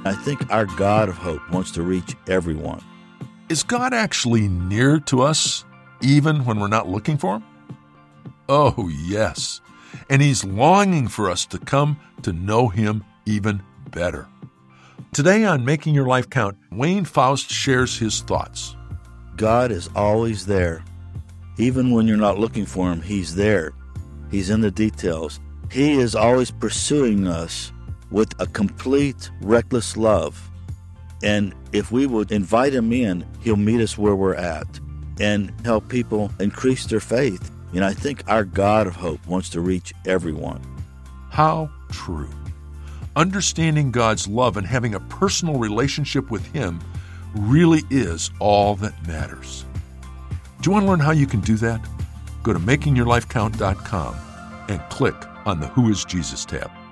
I think our God of hope wants to reach everyone. Is God actually near to us, even when we're not looking for Him? Oh, yes. And He's longing for us to come to know Him even better. Today on Making Your Life Count, Wayne Faust shares his thoughts. God is always there. Even when you're not looking for Him, He's there. He's in the details. He is always pursuing us with a complete, reckless love. And if we would invite Him in, He'll meet us where we're at and help people increase their faith. And I think our God of hope wants to reach everyone. How true. Understanding God's love and having a personal relationship with Him really is all that matters. Do you want to learn how you can do that? Go to makingyourlifecount.com and click on the Who is Jesus tab.